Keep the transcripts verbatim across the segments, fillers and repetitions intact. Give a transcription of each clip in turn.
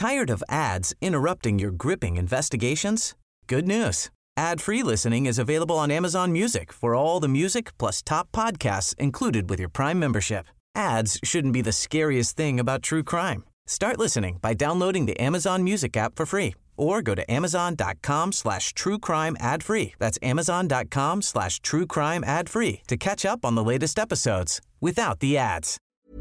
Tired of ads interrupting your gripping investigations? Good news. Ad-free listening is available on Amazon Music for all the music plus top podcasts included with your Prime membership. Ads shouldn't be the scariest thing about true crime. Start listening by downloading the Amazon Music app for free or go to amazon.com slash true crime ad free. That's amazon.com slash true crime ad free to catch up on the latest episodes without the ads.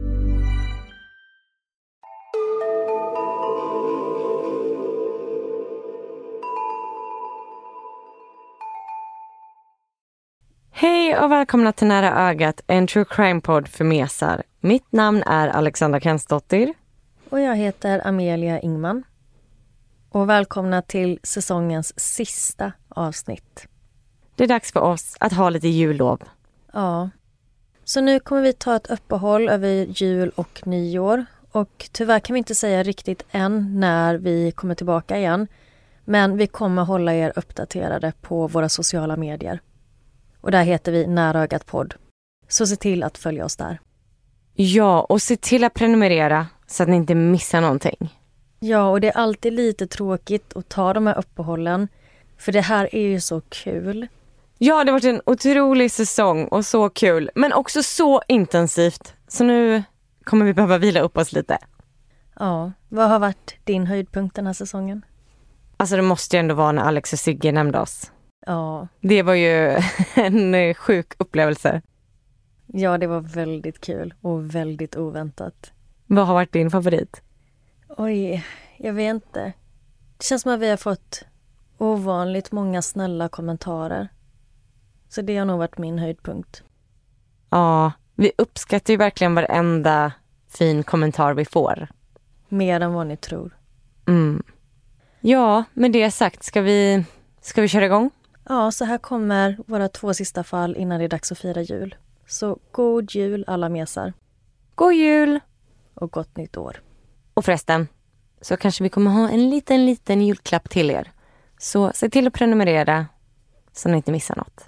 Hej och välkomna till Nära ögat, en true crime-podd för mesar. Mitt namn är Alexandra Kensdottir. Och jag heter Amelia Ingman. Och välkomna till säsongens sista avsnitt. Det är dags för oss att ha lite jullov. Ja, så nu kommer vi ta ett uppehåll över jul och nyår. Och tyvärr kan vi inte säga riktigt än när vi kommer tillbaka igen. Men vi kommer hålla er uppdaterade på våra sociala medier. Och där heter vi Nära ögat podd. Så se till att följa oss där. Ja, och se till att prenumerera så att ni inte missar någonting. Ja, och det är alltid lite tråkigt att ta de här uppehållen. För det här är ju så kul. Ja, det har varit en otrolig säsong och så kul. Men också så intensivt. Så nu kommer vi behöva vila upp oss lite. Ja, vad har varit din höjdpunkt den här säsongen? Alltså det måste ju ändå vara när Alex och Sigge nämnde oss. Ja. Det var ju en sjuk upplevelse. Ja, det var väldigt kul och väldigt oväntat. Vad har varit din favorit? Oj, jag vet inte. Det känns som att vi har fått ovanligt många snälla kommentarer. Så det har nog varit min höjdpunkt. Ja, vi uppskattar ju verkligen varenda fin kommentar vi får. Mer än vad ni tror. Mm. Ja, med det sagt, ska vi, ska vi köra igång? Ja, så här kommer våra två sista fall innan det är dags att fira jul. Så god jul alla mesar. God jul! Och gott nytt år. Och förresten, så kanske vi kommer ha en liten, liten julklapp till er. Så se till att prenumerera så ni inte missar något.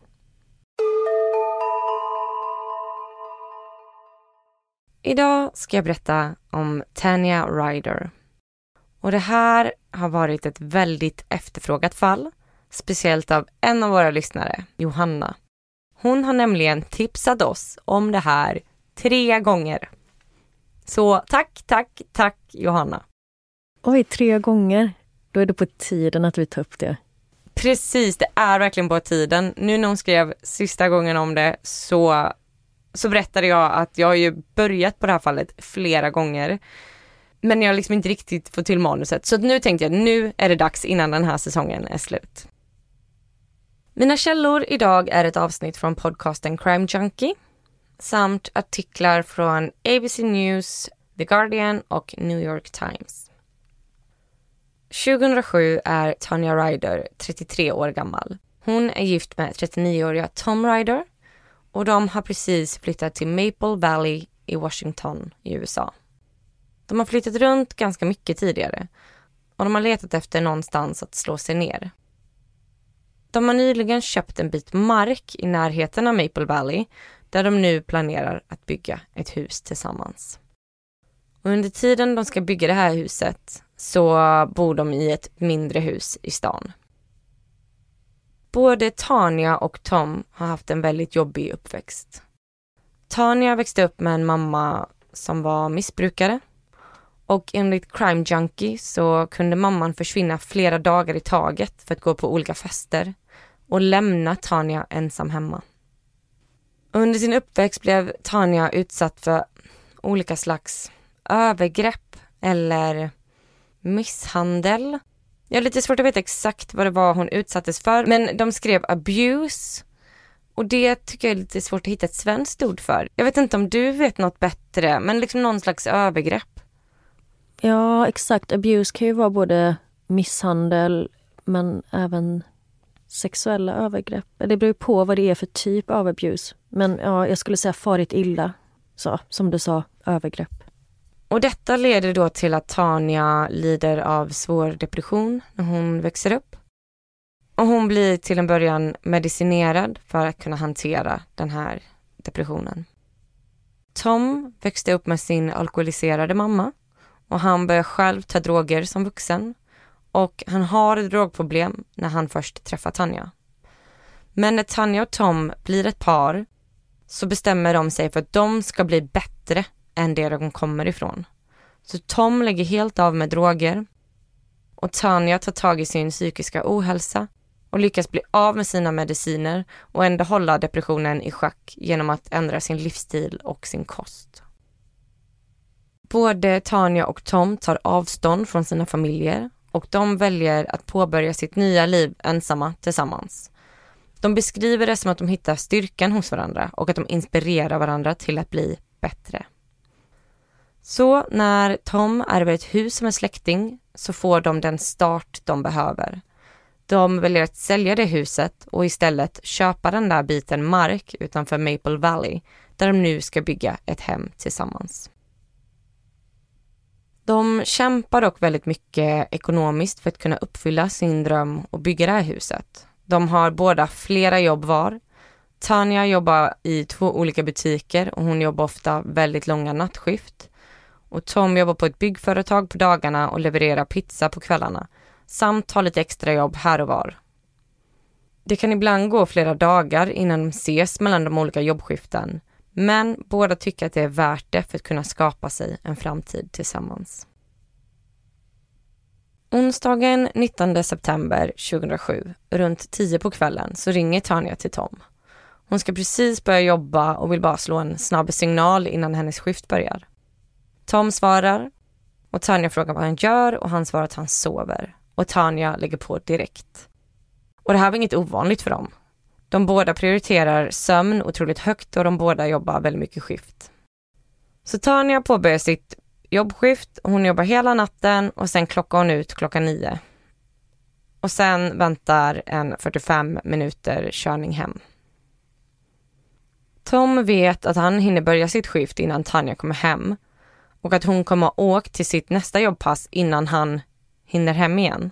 Idag ska jag berätta om Tanya Ryder. Och det här har varit ett väldigt efterfrågat fall. Speciellt av en av våra lyssnare, Johanna. Hon har nämligen tipsat oss om det här tre gånger. Så tack, tack, tack Johanna. Oj, tre gånger. Då är det på tiden att vi tar upp det. Precis, det är verkligen på tiden. Nu när hon skrev sista gången om det så, så berättade jag att jag har ju börjat på det här fallet flera gånger. Men jag har liksom inte riktigt fått till manuset. Så nu tänkte jag att nu är det dags innan den här säsongen är slut. Mina källor idag är ett avsnitt från podcasten Crime Junkie samt artiklar från A B C News, The Guardian och New York Times. tjugohundrasju är Tanya Ryder trettiotre år gammal. Hon är gift med trettionioåriga Tom Ryder och de har precis flyttat till Maple Valley i Washington i U S A. De har flyttat runt ganska mycket tidigare och de har letat efter någonstans att slå sig ner. De har nyligen köpt en bit mark i närheten av Maple Valley där de nu planerar att bygga ett hus tillsammans. Och under tiden de ska bygga det här huset så bor de i ett mindre hus i stan. Både Tanya och Tom har haft en väldigt jobbig uppväxt. Tanya växte upp med en mamma som var missbrukare. Och enligt Crime Junkie så kunde mamman försvinna flera dagar i taget för att gå på olika fester och lämna Tanya ensam hemma. Under sin uppväxt blev Tanya utsatt för olika slags övergrepp eller misshandel. Jag har lite svårt att veta exakt vad det var hon utsattes för, men de skrev abuse. Och det tycker jag är lite svårt att hitta ett svenskt ord för. Jag vet inte om du vet något bättre, men liksom någon slags övergrepp. Ja, exakt. Abuse kan ju vara både misshandel men även sexuella övergrepp. Det beror ju på vad det är för typ av abuse. Men ja, jag skulle säga farit illa. Så, som du sa, övergrepp. Och detta leder då till att Tanya lider av svår depression när hon växer upp. Och hon blir till en början medicinerad för att kunna hantera den här depressionen. Tom växte upp med sin alkoholiserade mamma och han börjar själv ta droger som vuxen. Och han har ett drogproblem när han först träffar Tanya. Men när Tanya och Tom blir ett par så bestämmer de sig för att de ska bli bättre än det de kommer ifrån. Så Tom lägger helt av med droger och Tanya tar tag i sin psykiska ohälsa och lyckas bli av med sina mediciner och ändå hålla depressionen i schack genom att ändra sin livsstil och sin kost. Både Tanya och Tom tar avstånd från sina familjer och de väljer att påbörja sitt nya liv ensamma tillsammans. De beskriver det som att de hittar styrkan hos varandra och att de inspirerar varandra till att bli bättre. Så när Tom ärver ett hus som en släkting så får de den start de behöver. De väljer att sälja det huset och istället köpa den där biten mark utanför Maple Valley där de nu ska bygga ett hem tillsammans. De kämpar dock väldigt mycket ekonomiskt för att kunna uppfylla sin dröm och bygga det här huset. De har båda flera jobb var. Tanya jobbar i två olika butiker och hon jobbar ofta väldigt långa nattskift. Och Tom jobbar på ett byggföretag på dagarna och levererar pizza på kvällarna. Samt har lite extra jobb här och var. Det kan ibland gå flera dagar innan de ses mellan de olika jobbskiften. Men båda tycker att det är värt det för att kunna skapa sig en framtid tillsammans. Onsdagen nittonde september tjugohundrasju, runt tio på kvällen, så ringer Tanya till Tom. Hon ska precis börja jobba och vill bara slå en snabb signal innan hennes skift börjar. Tom svarar och Tanya frågar vad han gör och han svarar att han sover. Och Tanya lägger på direkt. Och det här var inget ovanligt för dem. De båda prioriterar sömn otroligt högt och de båda jobbar väldigt mycket skift. Så Tanya påbörjar sitt jobbskift. Hon jobbar hela natten och sen klockar hon ut klockan nio. Och sen väntar en fyrtiofem minuter körning hem. Tom vet att han hinner börja sitt skift innan Tanya kommer hem. Och att hon kommer att åka till sitt nästa jobbpass innan han hinner hem igen.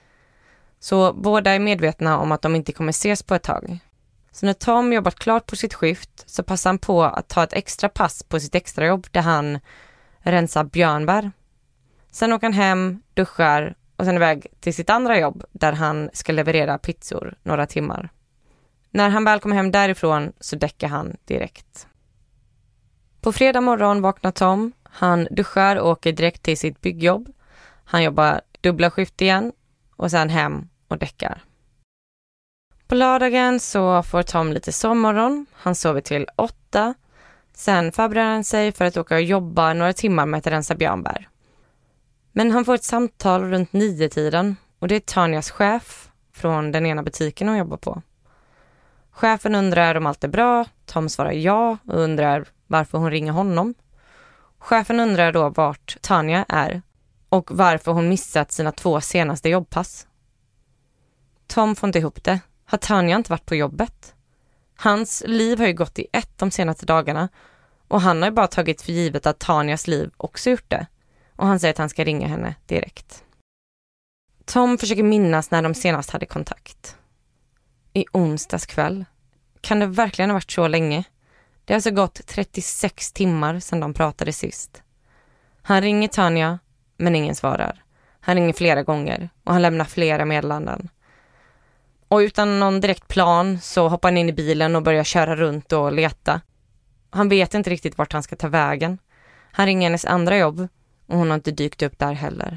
Så båda är medvetna om att de inte kommer ses på ett tag. Så när Tom jobbat klart på sitt skift så passar han på att ta ett extra pass på sitt extrajobb där han rensar björnbär. Sen åker han hem, duschar och sen iväg till sitt andra jobb där han ska leverera pizzor några timmar. När han väl kommer hem därifrån så däckar han direkt. På fredag morgon vaknar Tom. Han duschar och åker direkt till sitt byggjobb. Han jobbar dubbla skift igen och sen hem och däckar. På lördagen så får Tom lite sovmorgon. Han sover till åtta. Sen förbereder han sig för att åka och jobba några timmar med att rensa björnbär. Men han får ett samtal runt nio tiden och det är Tanyas chef från den ena butiken hon jobbar på. Chefen undrar om allt är bra. Tom svarar ja och undrar varför hon ringer honom. Chefen undrar då vart Tanya är och varför hon missat sina två senaste jobbpass. Tom får inte ihop det. Har Tanya inte varit på jobbet? Hans liv har ju gått i ett de senaste dagarna och han har ju bara tagit för givet att Tanyas liv också gjort det. Och han säger att han ska ringa henne direkt. Tom försöker minnas när de senast hade kontakt. I onsdags kväll. Kan det verkligen ha varit så länge? Det har alltså gått trettiosex timmar sedan de pratade sist. Han ringer Tanya, men ingen svarar. Han ringer flera gånger och han lämnar flera meddelanden. Och utan någon direkt plan så hoppar han in i bilen och börjar köra runt och leta. Han vet inte riktigt vart han ska ta vägen. Han ringer hennes andra jobb och hon har inte dykt upp där heller.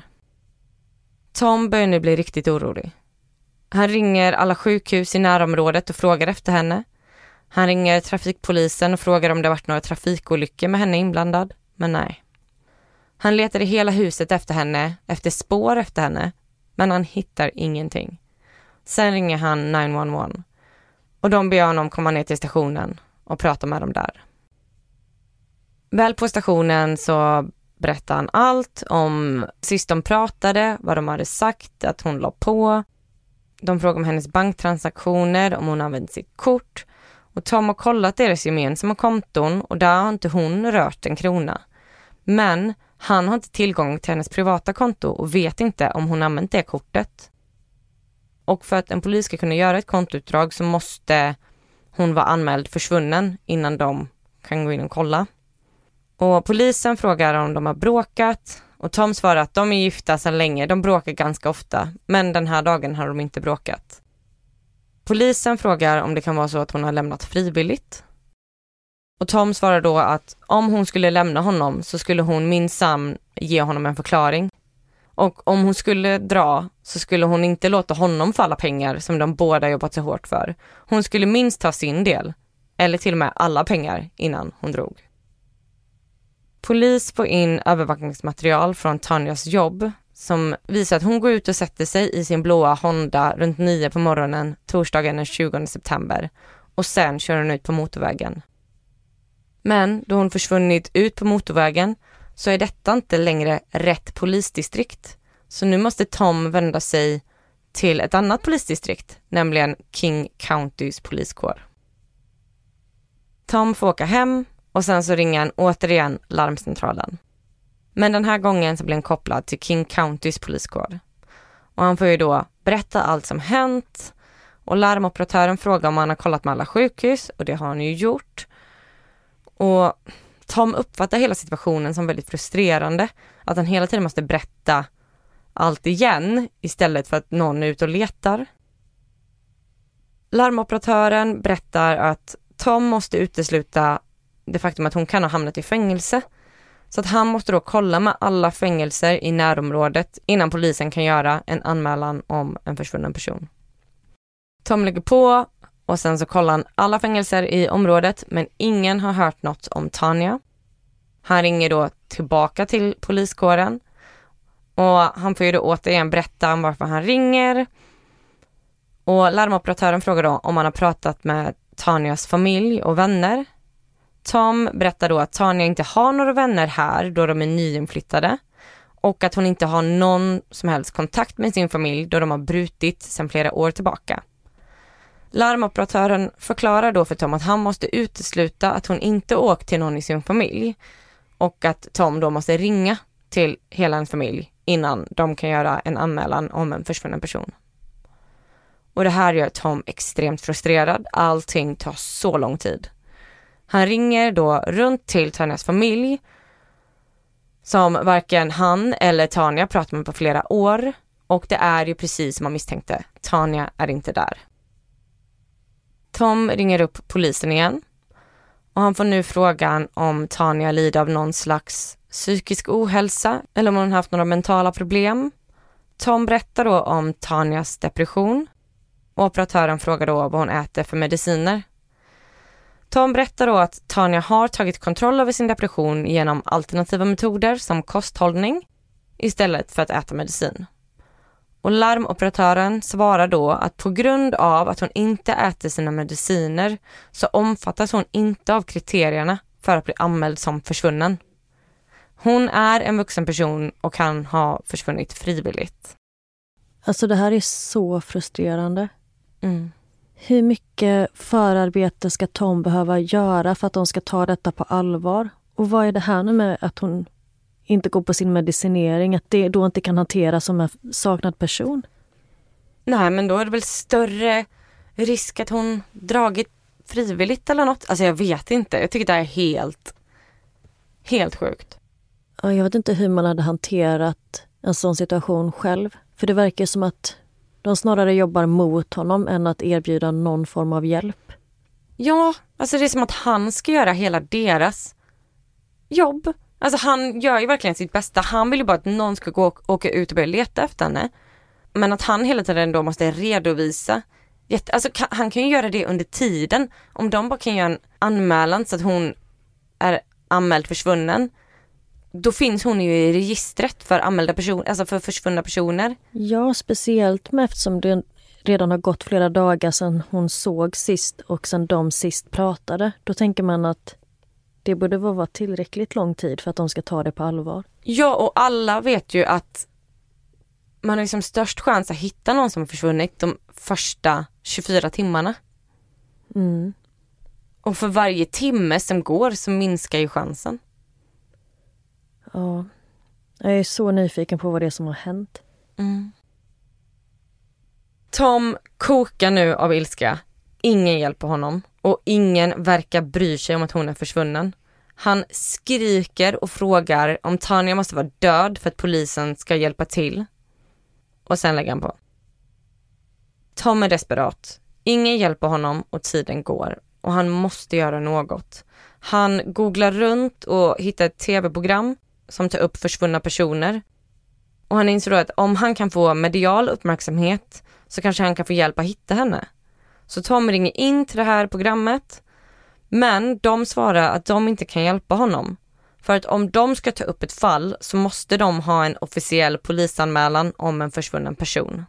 Tom börjar nu bli riktigt orolig. Han ringer alla sjukhus i närområdet och frågar efter henne. Han ringer trafikpolisen och frågar om det varit några trafikolyckor med henne inblandad, men nej. Han letar i hela huset efter henne, efter spår efter henne, men han hittar ingenting. Sen ringer han nio ett ett och de ber honom komma ner till stationen och prata med dem där. Väl på stationen så berättar han allt om sist de pratade, vad de hade sagt, att hon la på. De frågar om hennes banktransaktioner, om hon använt sitt kort. Och Tom har kollat deras gemensamma konton och där har inte hon rört en krona. Men han har inte tillgång till hennes privata konto och vet inte om hon använt det kortet. Och för att en polis ska kunna göra ett kontoutdrag så måste hon vara anmäld försvunnen innan de kan gå in och kolla. Och polisen frågar om de har bråkat Och Tom svarar att de är gifta sedan länge, de bråkar ganska ofta, men den här dagen har de inte bråkat. Polisen frågar om det kan vara så att hon har lämnat frivilligt. Och Tom svarar då att om hon skulle lämna honom så skulle hon minsann ge honom en förklaring. Och om hon skulle dra så skulle hon inte låta honom få alla pengar som de båda jobbat så hårt för. Hon skulle minst ta sin del, eller till och med alla pengar innan hon drog. Polis får in övervakningsmaterial från Tanyas jobb som visar att hon går ut och sätter sig i sin blåa Honda runt nio på morgonen torsdagen den tjugonde september och sen kör hon ut på motorvägen. Men då hon försvunnit ut på motorvägen så är detta inte längre rätt polisdistrikt. Så nu måste Tom vända sig till ett annat polisdistrikt, nämligen King Countys poliskår. Tom får åka hem och sen så ringer han återigen larmcentralen. Men den här gången så blir han kopplad till King Countys poliskår. Och han får ju då berätta allt som hänt. Och larmoperatören frågar om han har kollat med alla sjukhus, och det har han ju gjort. Och Tom uppfattar hela situationen som väldigt frustrerande. Att han hela tiden måste berätta allt igen istället för att någon är ute och letar. Larmoperatören berättar att Tom måste utesluta det faktum att hon kan ha hamnat i fängelse. Så att han måste då kolla med alla fängelser i närområdet innan polisen kan göra en anmälan om en försvunnen person. Tom lägger på och sen så kollar han alla fängelser i området, men ingen har hört något om Tanya. Han ringer då tillbaka till poliskåren och han får ju då återigen berätta om varför han ringer. Och larmoperatören frågar då om han har pratat med Tanyas familj och vänner. Tom berättar då att Tanya inte har några vänner här då de är nyinflyttade och att hon inte har någon som helst kontakt med sin familj då de har brutit sedan flera år tillbaka. Larmoperatören förklarar då för Tom att han måste utesluta att hon inte åkt till någon i sin familj och att Tom då måste ringa till hela en familj innan de kan göra en anmälan om en försvunnen person. Och det här gör Tom extremt frustrerad. Allting tar så lång tid. Han ringer då runt till Tanyas familj som varken han eller Tanya pratat med på flera år. Och det är ju precis som man misstänkte. Tanya är inte där. Tom ringer upp polisen igen. Och han får nu frågan om Tanya lider av någon slags psykisk ohälsa eller om hon haft några mentala problem. Tom berättar då om Tanyas depression. Och operatören frågar då vad hon äter för mediciner. Tom berättar då att Tanya har tagit kontroll över sin depression genom alternativa metoder som kosthållning istället för att äta medicin. Och larmoperatören svarar då att på grund av att hon inte äter sina mediciner så omfattas hon inte av kriterierna för att bli anmäld som försvunnen. Hon är en vuxen person och kan ha försvunnit frivilligt. Alltså det här är så frustrerande. Mm. Hur mycket förarbete ska Tom behöva göra för att de ska ta detta på allvar? Och vad är det här nu med att hon inte går på sin medicinering? Att det då inte kan hanteras som en saknad person? Nej, men då är det väl större risk att hon dragit frivilligt eller något. Alltså jag vet inte. Jag tycker det är helt, helt sjukt. Ja, jag vet inte hur man hade hanterat en sån situation själv. För det verkar som att de snarare jobbar mot honom än att erbjuda någon form av hjälp. Ja, alltså det är som att han ska göra hela deras jobb. Alltså han gör ju verkligen sitt bästa. Han vill ju bara att någon ska gå och åka ut och börja leta efter henne. Men att han hela tiden då måste redovisa. Alltså han kan ju göra det under tiden. Om de bara kan göra en anmälan så att hon är anmäld försvunnen. Då finns hon ju i registret för anmälda personer, alltså för försvunna personer. Ja, speciellt med eftersom det redan har gått flera dagar sedan hon såg sist och sedan de sist pratade. Då tänker man att det borde vara tillräckligt lång tid för att de ska ta det på allvar. Ja, och alla vet ju att man har liksom störst chans att hitta någon som har försvunnit de första tjugofyra timmarna. Mm. Och för varje timme som går så minskar ju chansen. Ja, jag är så nyfiken på vad det är som har hänt. Mm. Tom kokar nu av ilska. Ingen hjälper honom och ingen verkar bry sig om att hon är försvunnen. Han skriker och frågar om Tanya måste vara död för att polisen ska hjälpa till. Och sen lägger han på. Tom är desperat. Ingen hjälper honom och tiden går. Och han måste göra något. Han googlar runt och hittar ett tv-program som tar upp försvunna personer. Och han inser då att om han kan få medial uppmärksamhet så kanske han kan få hjälp att hitta henne. Så Tom ringer in till det här programmet. Men de svarar att de inte kan hjälpa honom. För att om de ska ta upp ett fall så måste de ha en officiell polisanmälan om en försvunnen person.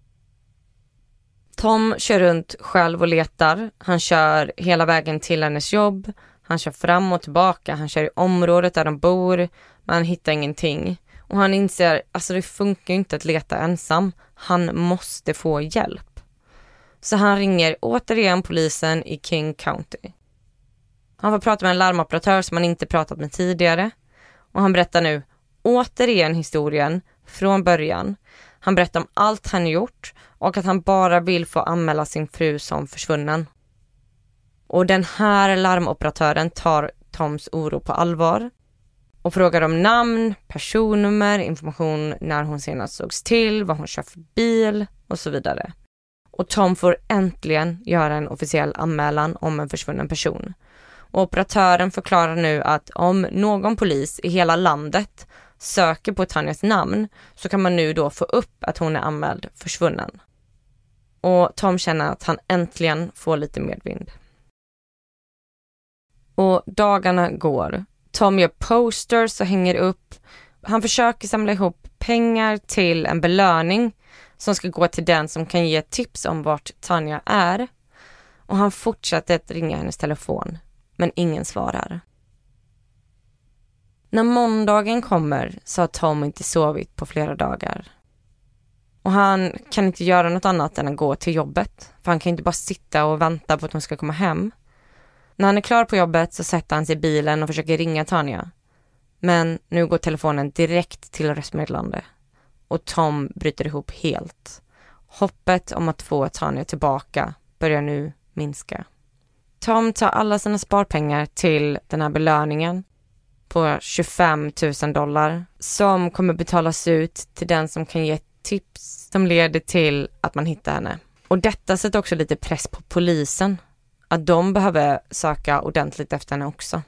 Tom kör runt själv och letar. Han kör hela vägen till hennes jobb. Han kör fram och tillbaka. Han kör i området där de bor. Men han hittar ingenting. Och han inser, alltså det funkar inte att leta ensam. Han måste få hjälp. Så han ringer återigen polisen i King County. Han får prata med en larmoperatör som han inte pratat med tidigare. Och han berättar nu återigen historien från början. Han berättar om allt han gjort och att han bara vill få anmäla sin fru som försvunnen. Och den här larmoperatören tar Toms oro på allvar och frågar om namn, personnummer, information när hon senast sågs till, vad hon kör för bil och så vidare. Och Tom får äntligen göra en officiell anmälan om en försvunnen person. Och operatören förklarar nu att om någon polis i hela landet söker på Tanyas namn så kan man nu då få upp att hon är anmäld försvunnen. Och Tom känner att han äntligen får lite medvind. Och dagarna går. Tom gör posters och hänger upp. Han försöker samla ihop pengar till en belöning som ska gå till den som kan ge tips om vart Tanya är. Och han fortsätter att ringa hennes telefon, men ingen svarar. När måndagen kommer så har Tom inte sovit på flera dagar. Och han kan inte göra något annat än att gå till jobbet. För han kan inte bara sitta och vänta på att hon ska komma hem. När han är klar på jobbet så sätter han sig i bilen och försöker ringa Tanya. Men nu går telefonen direkt till röstmeddelande. Och Tom bryter ihop helt. Hoppet om att få Tanya tillbaka börjar nu minska. Tom tar alla sina sparpengar till den här belöningen på tjugofem tusen dollar som kommer betalas ut till den som kan ge tips som leder till att man hittar henne. Och detta sätter också lite press på polisen. Att de behöver söka ordentligt efter henne också.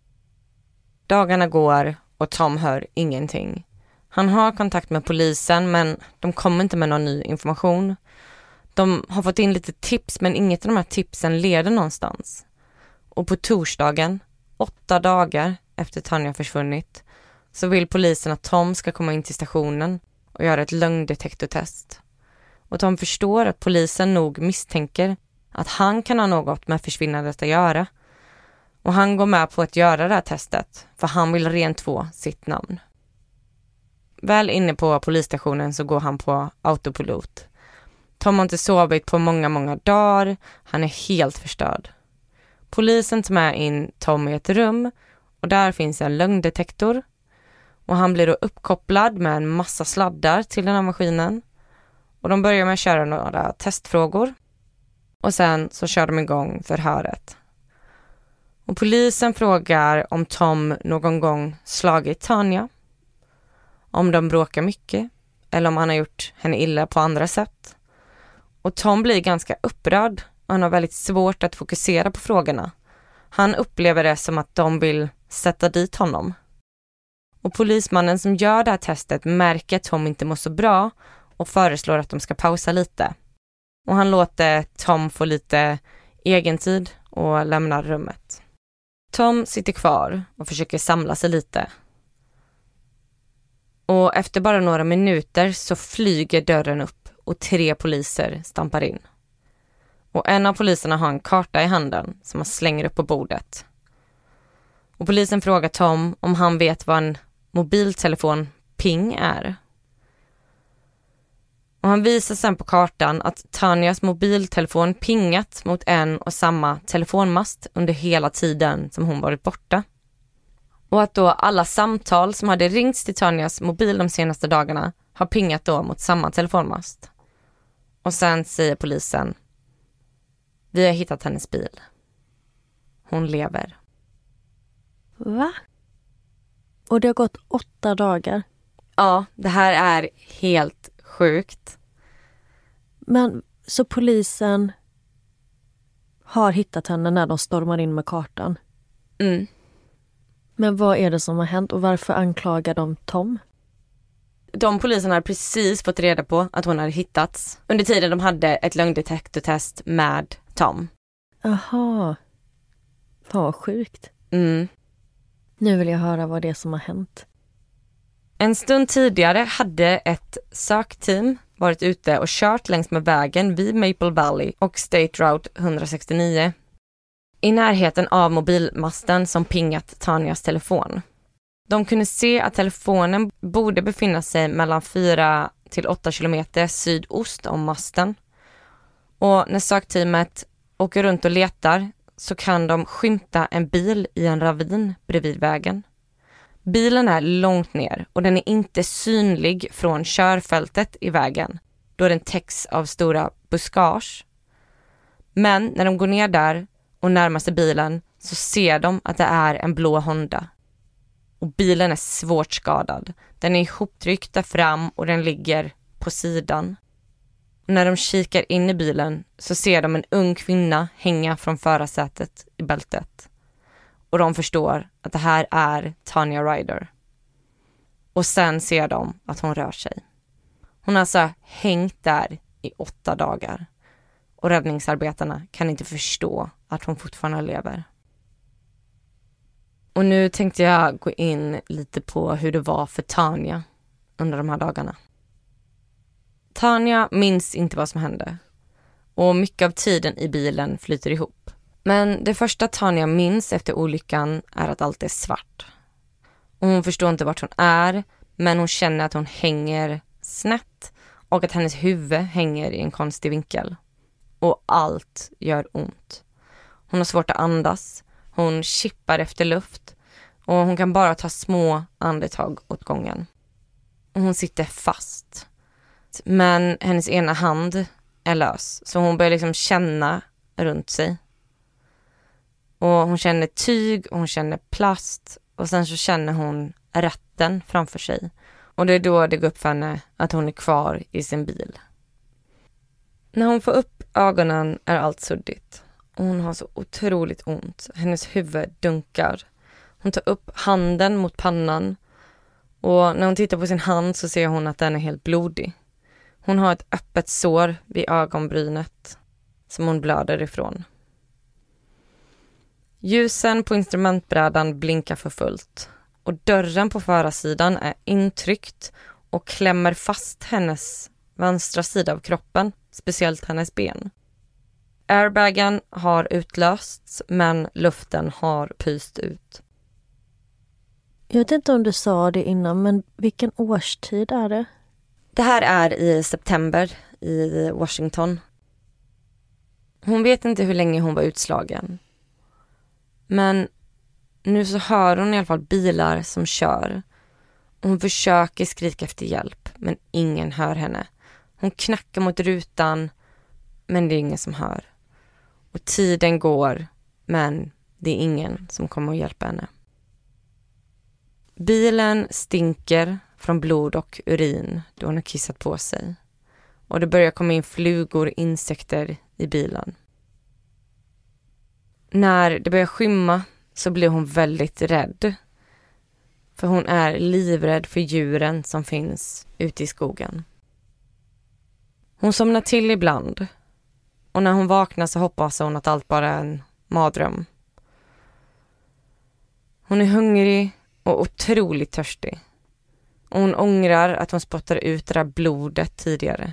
Dagarna går och Tom hör ingenting. Han har kontakt med polisen men de kommer inte med någon ny information. De har fått in lite tips men inget av de här tipsen leder någonstans. Och på torsdagen, åtta dagar efter Tanya försvunnit, så vill polisen att Tom ska komma in till stationen och göra ett lögndetektortest. Och Tom förstår att polisen nog misstänker att han kan ha något med försvinnandet att göra. Och han går med på att göra det här testet för han vill rent få sitt namn. Väl inne på polisstationen så går han på autopilot. Tom har inte sovit på många, många dagar. Han är helt förstörd. Polisen tar med in Tom i ett rum och där finns en lögndetektor. Och han blir då uppkopplad med en massa sladdar till den här maskinen. Och de börjar med att köra några testfrågor. Och sen så kör de igång förhöret. Och polisen frågar om Tom någon gång slagit Tanya. Om de bråkar mycket. Eller om han har gjort henne illa på andra sätt. Och Tom blir ganska upprörd. Och han har väldigt svårt att fokusera på frågorna. Han upplever det som att de vill sätta dit honom. Och polismannen som gör det här testet märker att Tom inte mår så bra. Och föreslår att de ska pausa lite. Och han låter Tom få lite egentid och lämnar rummet. Tom sitter kvar och försöker samla sig lite. Och efter bara några minuter så flyger dörren upp och tre poliser stampar in. Och en av poliserna har en karta i handen som han slänger upp på bordet. Och polisen frågar Tom om han vet vad en mobiltelefon ping är. Och han visar sen på kartan att Tanyas mobiltelefon pingat mot en och samma telefonmast under hela tiden som hon varit borta. Och att då alla samtal som hade ringts till Tanyas mobil de senaste dagarna har pingat då mot samma telefonmast. Och sen säger polisen: vi har hittat hennes bil. Hon lever. Va? Och det har gått åtta dagar. Ja, det här är helt sjukt. Men så polisen har hittat henne när de stormar in med kartan? Mm. Men vad är det som har hänt och varför anklagar de Tom? De poliserna har precis fått reda på att hon hade hittats under tiden de hade ett lögndetektortest med Tom. Aha. Fan vad sjukt. Mm. Nu vill jag höra vad det är som har hänt. En stund tidigare hade ett sökteam varit ute och kört längs med vägen vid Maple Valley och State Route etthundrasextionio. I närheten av mobilmasten som pingat Tanias telefon. De kunde se att telefonen borde befinna sig mellan fyra till åtta kilometer sydost om masten. Och när sökteamet åker runt och letar så kan de skymta en bil i en ravin bredvid vägen. Bilen är långt ner och den är inte synlig från körfältet i vägen då den täcks av stora buskage. Men när de går ner där och närmar sig bilen så ser de att det är en blå Honda. Och bilen är svårt skadad. Den är ihoptryckt där fram och den ligger på sidan. Och när de kikar in i bilen så ser de en ung kvinna hänga från förarsätet i bältet. Och de förstår att det här är Tanya Ryder. Och sen ser de att hon rör sig. Hon har alltså hängt där i åtta dagar. Och räddningsarbetarna kan inte förstå att hon fortfarande lever. Och nu tänkte jag gå in lite på hur det var för Tanya under de här dagarna. Tanya minns inte vad som hände. Och mycket av tiden i bilen flyter ihop. Men det första Tanya minns efter olyckan är att allt är svart. Och hon förstår inte vart hon är, men hon känner att hon hänger snett och att hennes huvud hänger i en konstig vinkel. Och allt gör ont. Hon har svårt att andas. Hon kippar efter luft. Och hon kan bara ta små andetag åt gången. Och hon sitter fast. Men hennes ena hand är lös. Så hon börjar liksom känna runt sig. Och hon känner tyg och hon känner plast. Och sen så känner hon ratten framför sig. Och det är då det går upp för henne att hon är kvar i sin bil. När hon får upp ögonen är allt suddigt. Och hon har så otroligt ont. Hennes huvud dunkar. Hon tar upp handen mot pannan. Och när hon tittar på sin hand så ser hon att den är helt blodig. Hon har ett öppet sår vid ögonbrynet som hon blöder ifrån. Ljusen på instrumentbrädan blinkar för fullt. Och dörren på förarsidan är intryckt och klämmer fast hennes vänstra sida av kroppen, speciellt hennes ben. Airbagen har utlösts men luften har pyst ut. Jag vet inte om du sa det innan, men vilken årstid är det? Det här är i september i Washington. Hon vet inte hur länge hon var utslagen. Men nu så hör hon i alla fall bilar som kör. Hon försöker skrika efter hjälp, men ingen hör henne. Hon knackar mot rutan, men det är ingen som hör. Och tiden går, men det är ingen som kommer att hjälpa henne. Bilen stinker från blod och urin då hon har kissat på sig. Och det börjar komma in flugor och insekter i bilen. När det börjar skymma så blir hon väldigt rädd. För hon är livrädd för djuren som finns ute i skogen. Hon somnar till ibland. Och när hon vaknar så hoppas hon att allt bara är en mardröm. Hon är hungrig och otroligt törstig. Och hon ångrar att hon spottade ut det där blodet tidigare.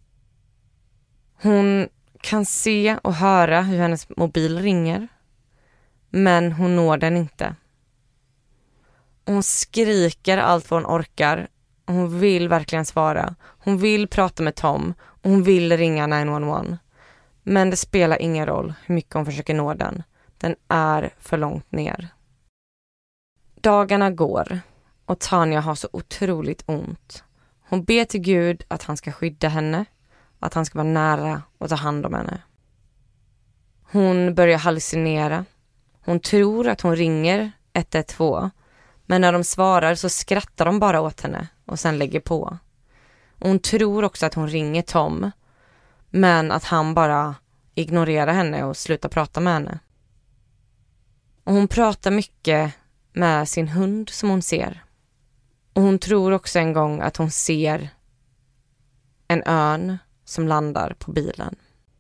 Hon kan se och höra hur hennes mobil ringer. Men hon når den inte. Hon skriker allt vad hon orkar. Och hon vill verkligen svara. Hon vill prata med Tom. Och hon vill ringa nio ett ett. Men det spelar ingen roll hur mycket hon försöker nå den. Den är för långt ner. Dagarna går. Och Tanya har så otroligt ont. Hon ber till Gud att han ska skydda henne. Att han ska vara nära och ta hand om henne. Hon börjar hallucinera. Hon tror att hon ringer ett ett två. Men när de svarar så skrattar de bara åt henne och sen lägger på. Och hon tror också att hon ringer Tom, men att han bara ignorerar henne och slutar prata med henne. Och hon pratar mycket med sin hund som hon ser. Och hon tror också en gång att hon ser en örn som landar på bilen.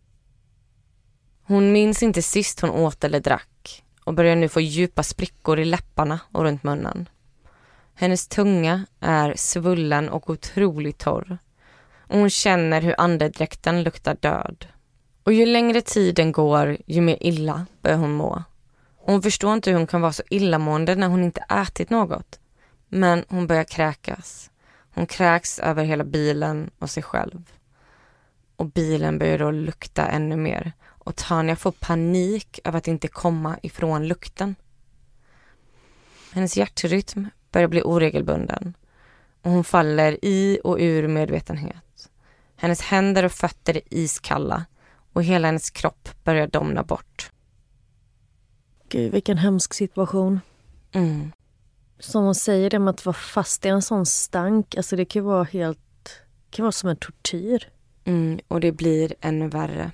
Hon minns inte sist hon åt eller drack och börjar nu få djupa sprickor i läpparna och runt munnen. Hennes tunga är svullen och otroligt torr. Och hon känner hur andedräkten luktar död. Och ju längre tiden går, ju mer illa börjar hon må. Och hon förstår inte hur hon kan vara så illamående när hon inte ätit något. Men hon börjar kräkas. Hon kräks över hela bilen och sig själv. Och bilen börjar då lukta ännu mer. Och Tanya får panik över att inte komma ifrån lukten. Hennes hjärtrytm börjar bli oregelbunden. Och hon faller i och ur medvetenhet. Hennes händer och fötter är iskalla. Och hela hennes kropp börjar domna bort. Gud, vilken hemsk situation. Mm. Som hon säger, det med att vara fast i en sån stank. Alltså det kan ju vara helt... Det kan vara som en tortyr. Mm, och det blir ännu värre.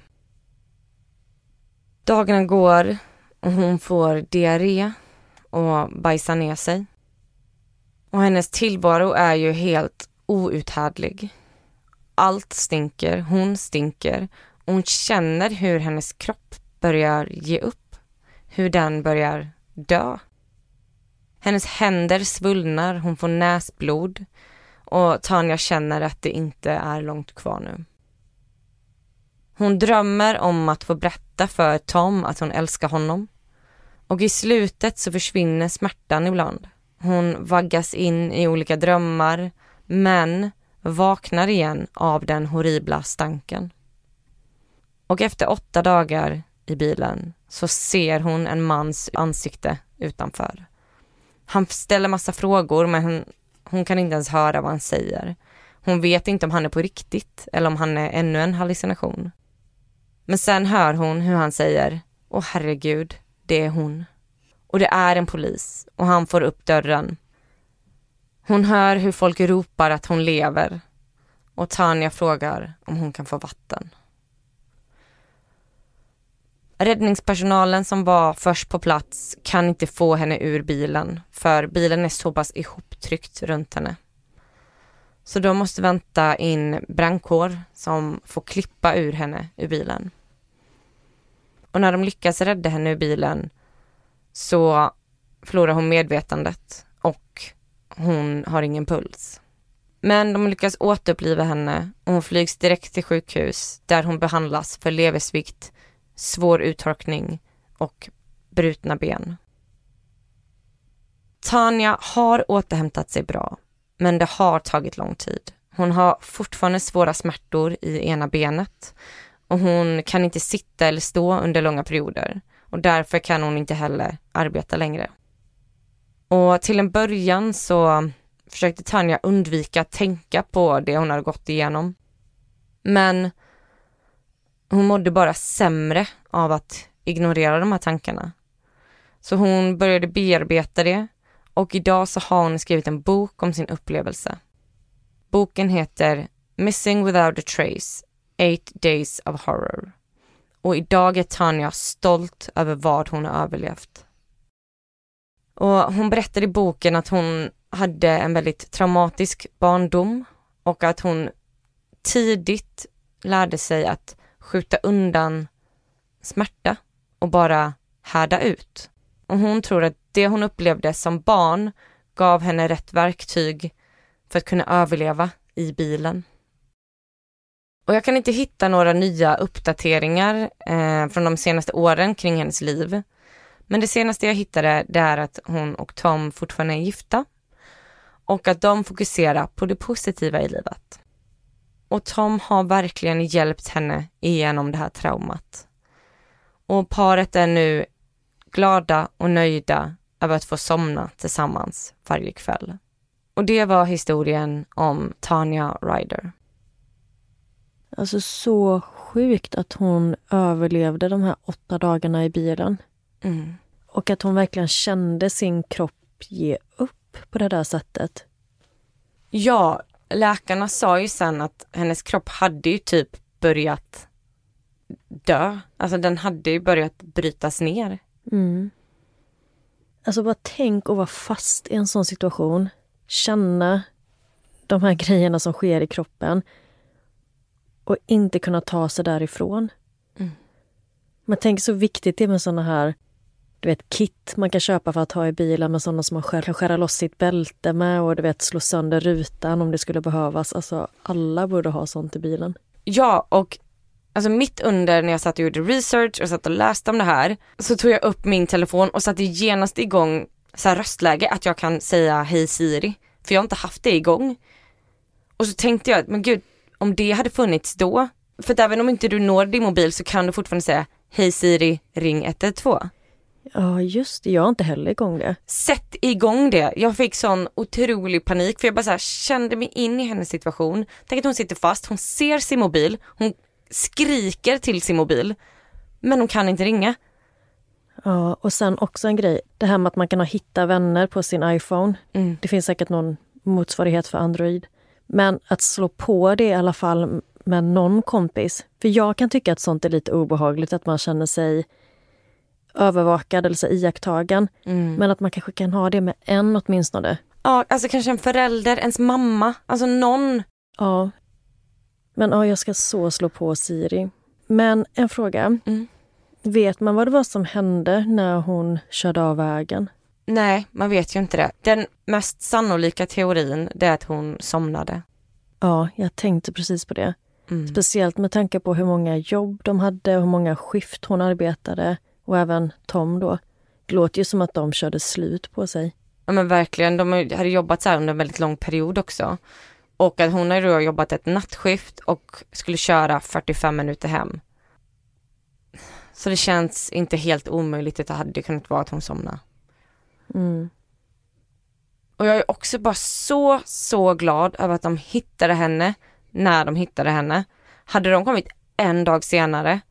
Dagarna går och hon får diarré och bajsar ner sig. Och hennes tillvaro är ju helt outhärdlig. Allt stinker, hon stinker. Och hon känner hur hennes kropp börjar ge upp. Hur den börjar dö. Hennes händer svullnar, hon får näsblod. Och Tanya känner att det inte är långt kvar nu. Hon drömmer om att få berätta för Tom att hon älskar honom. Och i slutet så försvinner smärtan ibland. Hon vaggas in i olika drömmar, men vaknar igen av den horribla stanken. Och efter åtta dagar i bilen så ser hon en mans ansikte utanför. Han ställer massa frågor, men hon, hon kan inte ens höra vad han säger. Hon vet inte om han är på riktigt eller om han är ännu en hallucination. Men sen hör hon hur han säger: åh herregud, det är hon. Och det är en polis och han får upp dörren. Hon hör hur folk ropar att hon lever och Tanya frågar om hon kan få vatten. Räddningspersonalen som var först på plats kan inte få henne ur bilen, för bilen är så pass ihoptryckt runt henne. Så de måste vänta in brandkår som får klippa ur henne ur bilen. Och när de lyckas rädda henne ur bilen så förlorar hon medvetandet och hon har ingen puls. Men de lyckas återuppliva henne och hon flygs direkt till sjukhus där hon behandlas för leversvikt, svår uttorkning och brutna ben. Tanya har återhämtat sig bra, men det har tagit lång tid. Hon har fortfarande svåra smärtor i ena benet och hon kan inte sitta eller stå under långa perioder och därför kan hon inte heller arbeta längre. Och till en början så försökte Tanya undvika att tänka på det hon hade gått igenom. Men hon mådde bara sämre av att ignorera de här tankarna. Så hon började bearbeta det och idag så har hon skrivit en bok om sin upplevelse. Boken heter Missing Without a Trace, Eight Days of Horror. Och idag är Tanya stolt över vad hon har överlevt. Och hon berättade i boken att hon hade en väldigt traumatisk barndom och att hon tidigt lärde sig att skjuta undan smärta och bara härda ut. Och hon tror att det hon upplevde som barn gav henne rätt verktyg för att kunna överleva i bilen. Och jag kan inte hitta några nya uppdateringar eh, från de senaste åren kring hennes liv. Men det senaste jag hittade det är att hon och Tom fortfarande är gifta. Och att de fokuserar på det positiva i livet. Och Tom har verkligen hjälpt henne igenom det här traumat. Och paret är nu glada och nöjda över att få somna tillsammans varje kväll. Och det var historien om Tanya Ryder. Alltså så sjukt att hon överlevde de här åtta dagarna i bilen. Mm. Och att hon verkligen kände sin kropp ge upp på det där sättet. Ja, läkarna sa ju sen att hennes kropp hade ju typ börjat dö. Alltså den hade ju börjat brytas ner. Mm. Alltså bara tänk att vara fast i en sån situation. Känna de här grejerna som sker i kroppen. Och inte kunna ta sig därifrån. Mm. Man tänker så viktigt det med såna här, du vet, kit man kan köpa för att ha i bilen, med sådana som man skär, kan skära loss sitt bälte med och du vet, slå sönder rutan om det skulle behövas. Alltså alla borde ha sånt i bilen. Ja, och alltså mitt under när jag satt och gjorde research och satt och läste om det här, så tog jag upp min telefon och satte genast igång så här röstläge att jag kan säga hej Siri. För jag har inte haft det igång. Och så tänkte jag, men gud, om det hade funnits då, för att även om inte du når din mobil så kan du fortfarande säga hej Siri, ring ett ett två. Ja, just det. Jag har inte heller igång det. Sätt igång det. Jag fick sån otrolig panik för jag bara så här, kände mig in i hennes situation. Tänk att hon sitter fast, hon ser sin mobil, hon skriker till sin mobil, men hon kan inte ringa. Ja, och sen också en grej. Det här med att man kan ha hitta vänner på sin iPhone. Mm. Det finns säkert någon motsvarighet för Android. Men att slå på det i alla fall med någon kompis. För jag kan tycka att sånt är lite obehagligt. Att man känner sig övervakad eller så iakttagen. Mm. Men att man kanske kan ha det med en åtminstone. Ja, alltså kanske en förälder, ens mamma. Alltså någon. Ja. Men ja, jag ska så slå på Siri. Men en fråga. Mm. Vet man vad det var som hände när hon körde av vägen? Nej, man vet ju inte det. Den mest sannolika teorin det är att hon somnade. Ja, jag tänkte precis på det. Mm. Speciellt med tanke på hur många jobb de hade och hur många skift hon arbetade. Och även Tom då. Det låter ju som att de körde slut på sig. Ja men verkligen, de hade jobbat så här under en väldigt lång period också. Och att hon hade då jobbat ett nattskift och skulle köra fyrtiofem minuter hem. Så det känns inte helt omöjligt att det hade kunnat vara att hon somnade. Mm. Och jag är också bara så, så glad över att de hittade henne när de hittade henne. Hade de kommit en dag senare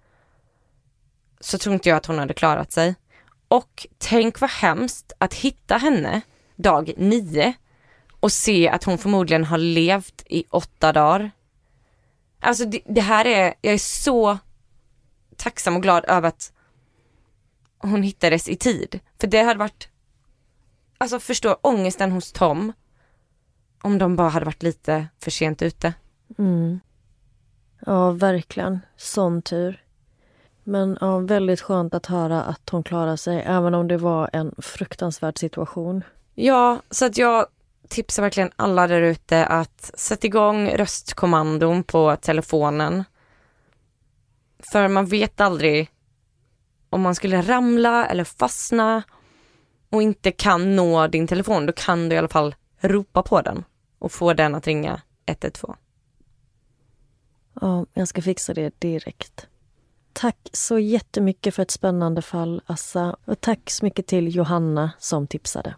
så tror inte jag att hon hade klarat sig. Och tänk vad hemskt att hitta henne dag nio och se att hon förmodligen har levt i åtta dagar. Alltså det, det här är, jag är så tacksam och glad över att hon hittades i tid. För det hade varit, alltså förstå ångesten hos Tom om de bara hade varit lite för sent ute. Mm. Ja, verkligen. Sån tur. Men ja, väldigt skönt att höra att hon klarar sig, även om det var en fruktansvärd situation. Ja, så att jag tipsar verkligen alla där ute att sätta igång röstkommandon på telefonen. För man vet aldrig om man skulle ramla eller fastna och inte kan nå din telefon. Då kan du i alla fall ropa på den och få den att ringa ett ett två. Ja, jag ska fixa det direkt. Tack så jättemycket för ett spännande fall, Assa. Och tack så mycket till Johanna som tipsade.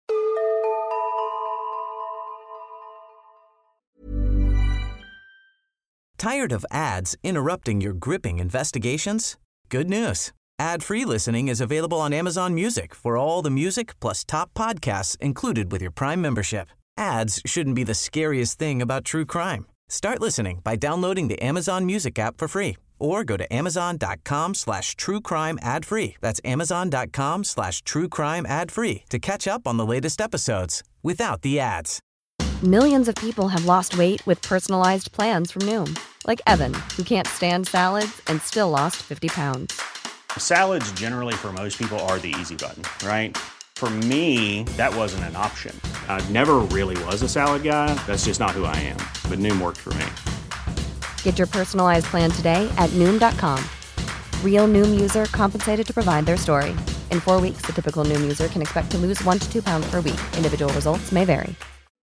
Tired of ads interrupting your gripping investigations? Good news. Ad-free listening is available on Amazon Music for all the music plus top podcasts included with your Prime membership. Ads shouldn't be the scariest thing about true crime. Start listening by downloading the Amazon Music app for free or go to amazon.com slash true crime ad free. That's amazon.com slash true crime ad free to catch up on the latest episodes without the ads. Millions of people have lost weight with personalized plans from Noom. Like Evan, who can't stand salads and still lost fifty pounds. Salads generally for most people are the easy button, right? For me, that wasn't an option. I never really was a salad guy. That's just not who I am. But Noom worked for me. Get your personalized plan today at noom dot com. Real Noom user compensated to provide their story. In four weeks, the typical Noom user can expect to lose one to two pounds per week. Individual results may vary.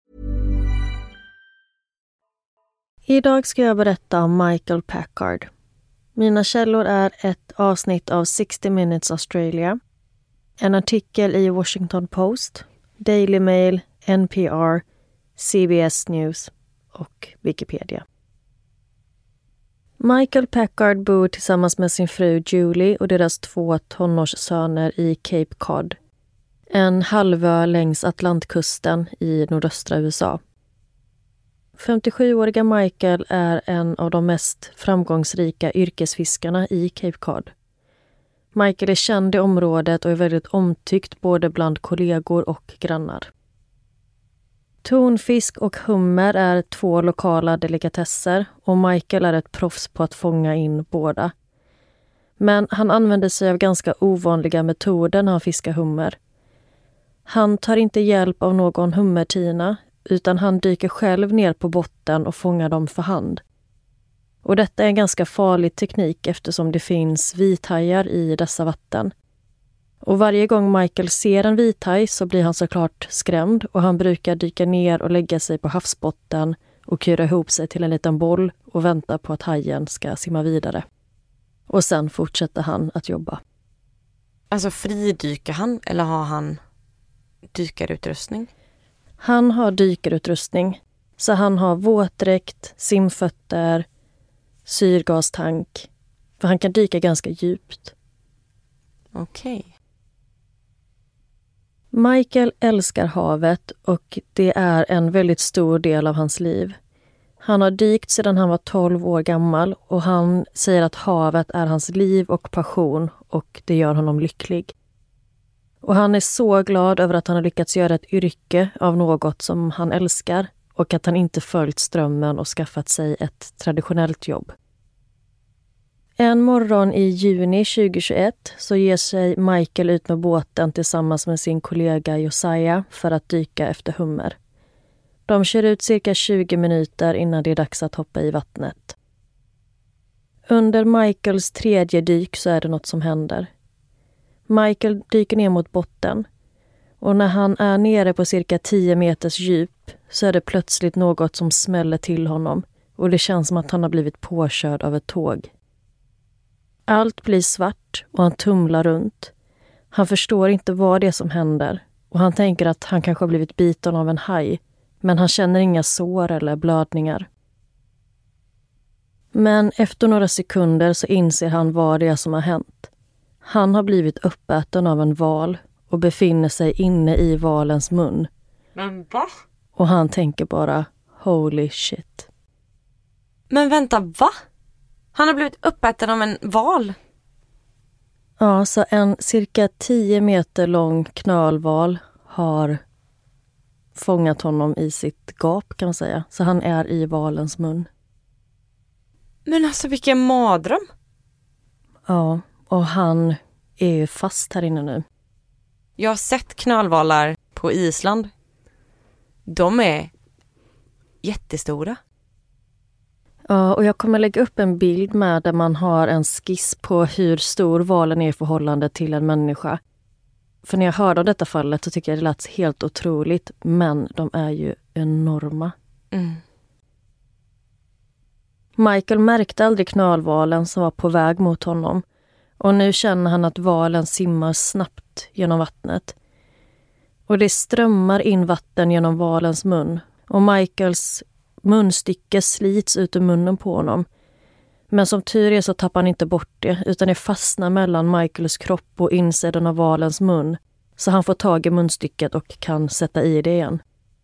Idag ska jag berätta om Michael Packard. Mina källor är ett avsnitt av sextio minutes Australia, en artikel i Washington Post, Daily Mail, N P R, C B S News och Wikipedia. Michael Packard bor tillsammans med sin fru Julie och deras två tonårssöner i Cape Cod, en halvö längs Atlantkusten i nordöstra U S A. femtiosjuåriga Michael är en av de mest framgångsrika yrkesfiskarna i Cape Cod. Michael är känd i området och är väldigt omtyckt både bland kollegor och grannar. Tonfisk och hummer är två lokala delikatesser och Michael är ett proffs på att fånga in båda. Men han använder sig av ganska ovanliga metoder när han fiskar hummer. Han tar inte hjälp av någon hummertina utan han dyker själv ner på botten och fångar dem för hand. Och detta är en ganska farlig teknik eftersom det finns vithajar i dessa vatten. Och varje gång Michael ser en vithaj så blir han såklart skrämd och han brukar dyka ner och lägga sig på havsbotten och kura ihop sig till en liten boll och vänta på att hajen ska simma vidare. Och sen fortsätter han att jobba. Alltså fridyker han eller har han dykarutrustning? Han har dykarutrustning. Så han har våtdräkt, simfötter, syrgastank. För han kan dyka ganska djupt. Okej. Okay. Michael älskar havet och det är en väldigt stor del av hans liv. Han har dykt sedan han var tolv år gammal och han säger att havet är hans liv och passion och det gör honom lycklig. Och han är så glad över att han har lyckats göra ett yrke av något som han älskar och att han inte följt strömmen och skaffat sig ett traditionellt jobb. En morgon i juni tjugohundratjugoett så ger sig Michael ut med båten tillsammans med sin kollega Josiah för att dyka efter hummer. De kör ut cirka tjugo minuter innan det är dags att hoppa i vattnet. Under Michaels tredje dyk så är det något som händer. Michael dyker ner mot botten och när han är nere på cirka tio meters djup så är det plötsligt något som smäller till honom och det känns som att han har blivit påkörd av ett tåg. Allt blir svart och han tumlar runt. Han förstår inte vad det är som händer och han tänker att han kanske har blivit biten av en haj, men han känner inga sår eller blödningar. Men efter några sekunder så inser han vad det är som har hänt. Han har blivit uppäten av en val och befinner sig inne i valens mun. Men va? Och han tänker bara, holy shit. Men vänta, va? Han har blivit uppäten av en val? Ja, så en cirka tio meter lång knölval har fångat honom i sitt gap kan man säga. Så han är i valens mun. Men alltså vilken mardröm. Ja, och han är ju fast här inne nu. Jag har sett knölvalar på Island. De är jättestora. Ja, och jag kommer lägga upp en bild med där man har en skiss på hur stor valen är i förhållande till en människa. För när jag hörde om detta fallet så tycker jag det lät helt otroligt, men de är ju enorma. Mm. Michael märkte aldrig knölvalen som var på väg mot honom och nu känner han att valen simmar snabbt genom vattnet. Och det strömmar in vatten genom valens mun och Michaels munstycke slits ut ur munnen på honom. Men som tur är så tappar han inte bort det utan det fastnar mellan Michaels kropp och insidan av valens mun så han får tag i munstycket och kan sätta i det igen.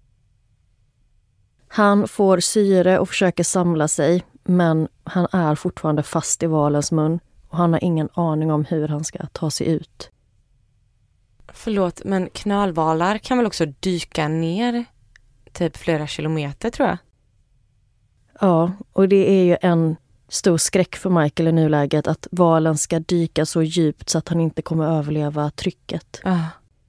Han får syre och försöker samla sig men han är fortfarande fast i valens mun och han har ingen aning om hur han ska ta sig ut. Förlåt, men knölvalar kan väl också dyka ner typ flera kilometer tror jag? Ja, och det är ju en stor skräck för Michael i nuläget att valen ska dyka så djupt så att han inte kommer överleva trycket. Uh.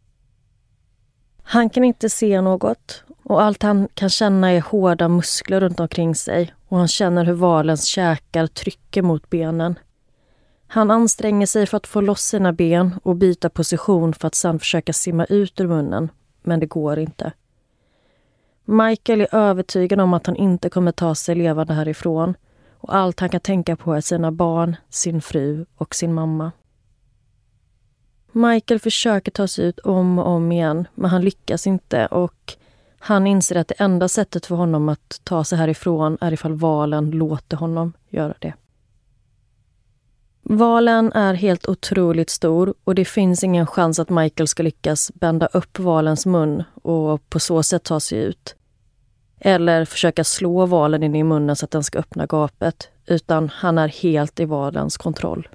Han kan inte se något och allt han kan känna är hårda muskler runt omkring sig och han känner hur valens käkar trycker mot benen. Han anstränger sig för att få loss sina ben och byta position för att sedan försöka simma ut ur munnen, men det går inte. Michael är övertygad om att han inte kommer ta sig levande härifrån och allt han kan tänka på är sina barn, sin fru och sin mamma. Michael försöker ta sig ut om och om igen men han lyckas inte och han inser att det enda sättet för honom att ta sig härifrån är ifall valen låter honom göra det. Valen är helt otroligt stor och det finns ingen chans att Michael ska lyckas bända upp valens mun och på så sätt ta sig ut. Eller försöka slå valen in i munnen så att den ska öppna gapet, utan han är helt i valens kontroll.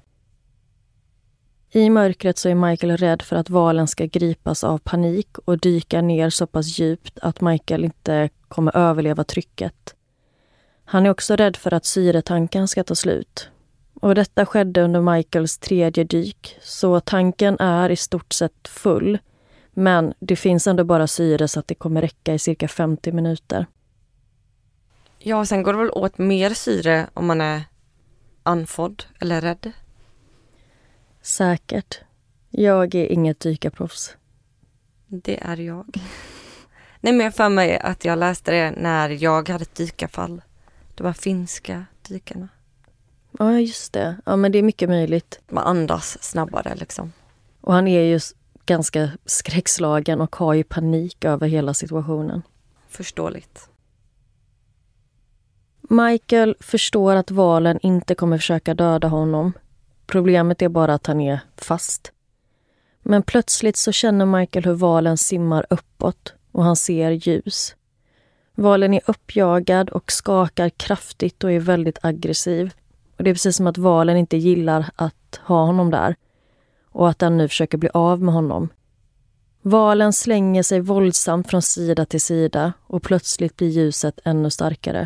I mörkret så är Michael rädd för att valen ska gripas av panik och dyka ner så pass djupt att Michael inte kommer överleva trycket. Han är också rädd för att syretanken ska ta slut. Och detta skedde under Michaels tredje dyk, så tanken är i stort sett full. Men det finns ändå bara syre så att det kommer räcka i cirka femtio minuter. Ja, sen går det väl åt mer syre om man är andfådd eller rädd. Säkert. Jag är inget dykarproffs. Det är jag. Nej, men jag för mig att jag läste det när jag hade ett dykarfall. De här finska dykarna. Ja, just det. Ja, men det är mycket möjligt. Man andas snabbare liksom. Och han är ju ganska skräckslagen och har ju panik över hela situationen. Förståeligt. Michael förstår att valen inte kommer försöka döda honom. Problemet är bara att han är fast. Men plötsligt så känner Michael hur valen simmar uppåt och han ser ljus. Valen är uppjagad och skakar kraftigt och är väldigt aggressiv. Och det är precis som att valen inte gillar att ha honom där och att den nu försöker bli av med honom. Valen slänger sig våldsamt från sida till sida och plötsligt blir ljuset ännu starkare.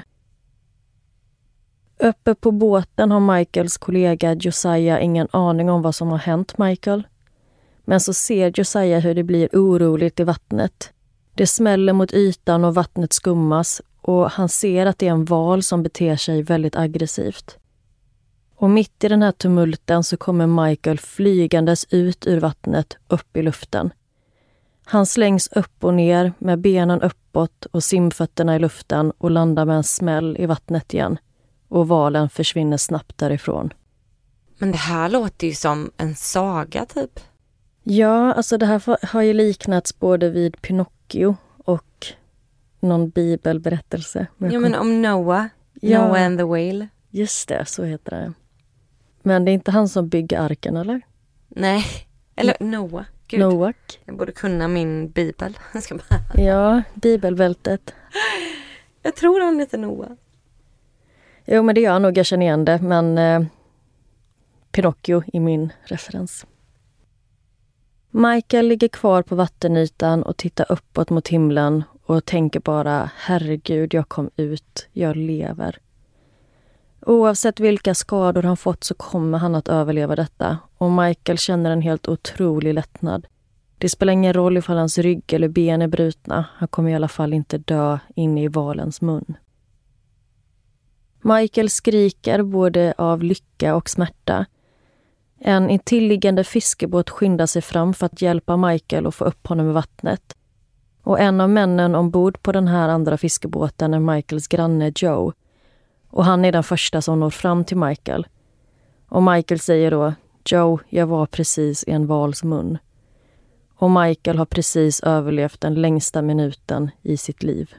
Uppe på båten har Michaels kollega Josiah ingen aning om vad som har hänt Michael. Men så ser Josiah hur det blir oroligt i vattnet. Det smäller mot ytan och vattnet skummas och han ser att det är en val som beter sig väldigt aggressivt. Och mitt i den här tumulten så kommer Michael flygandes ut ur vattnet upp i luften. Han slängs upp och ner med benen uppåt och simfötterna i luften och landar med en smäll i vattnet igen. Och valen försvinner snabbt därifrån. Men det här låter ju som en saga typ. Ja, alltså det här har ju liknats både vid Pinocchio och någon bibelberättelse. Men ja, men om Noah. Ja. Noah and the Whale. Just det, så heter det. Men det är inte han som bygger arken, eller? Nej, eller Noah. Gud. Noah. Jag borde kunna min bibel. Jag ska bara... Ja, bibelbältet. Jag tror han heter Noah. Jo, men det gör jag nog, jag känner igen det. Men eh, Pinocchio är min referens. Michael ligger kvar på vattenytan och tittar uppåt mot himlen och tänker bara, herregud, jag kom ut, jag lever. Oavsett vilka skador han fått så kommer han att överleva detta och Michael känner en helt otrolig lättnad. Det spelar ingen roll ifall hans rygg eller ben är brutna, han kommer i alla fall inte dö inne i valens mun. Michael skriker både av lycka och smärta. En intilliggande fiskebåt skyndar sig fram för att hjälpa Michael och få upp honom i vattnet. Och en av männen ombord på den här andra fiskebåten är Michaels granne Joe. Och han är den första som når fram till Michael. Och Michael säger då, Joe, jag var precis i en vals mun. Och Michael har precis överlevt den längsta minuten i sitt liv.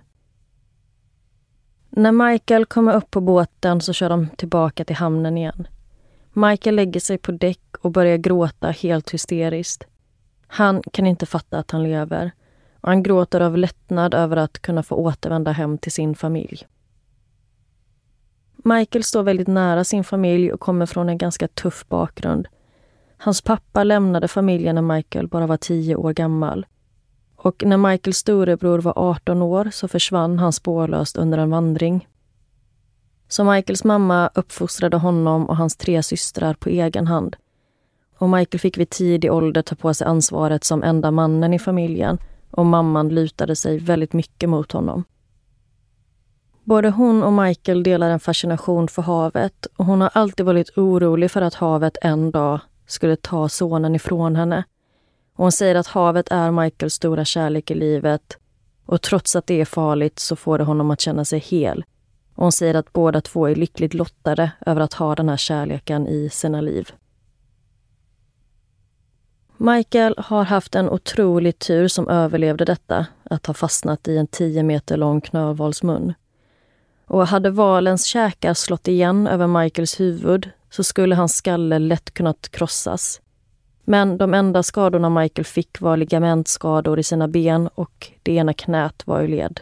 När Michael kommer upp på båten så kör de tillbaka till hamnen igen. Michael lägger sig på däck och börjar gråta helt hysteriskt. Han kan inte fatta att han lever. Och han gråter av lättnad över att kunna få återvända hem till sin familj. Michael står väldigt nära sin familj och kommer från en ganska tuff bakgrund. Hans pappa lämnade familjen när Michael bara var tio år gammal. Och när Michaels storebror var arton år så försvann han spårlöst under en vandring. Så Michaels mamma uppfostrade honom och hans tre systrar på egen hand. Och Michael fick vid tidig ålder ta på sig ansvaret som enda mannen i familjen och mamman lutade sig väldigt mycket mot honom. Både hon och Michael delar en fascination för havet och hon har alltid varit orolig för att havet en dag skulle ta sonen ifrån henne. Och hon säger att havet är Michaels stora kärlek i livet och trots att det är farligt så får det honom att känna sig hel. Och hon säger att båda två är lyckligt lottade över att ha den här kärleken i sina liv. Michael har haft en otrolig tur som överlevde detta, att ha fastnat i en tio meter lång knölvalsmun. Och hade valens käkar slått igen över Michaels huvud så skulle hans skalle lätt kunnat krossas. Men de enda skadorna Michael fick var ligamentskador i sina ben och det ena knät var ur led.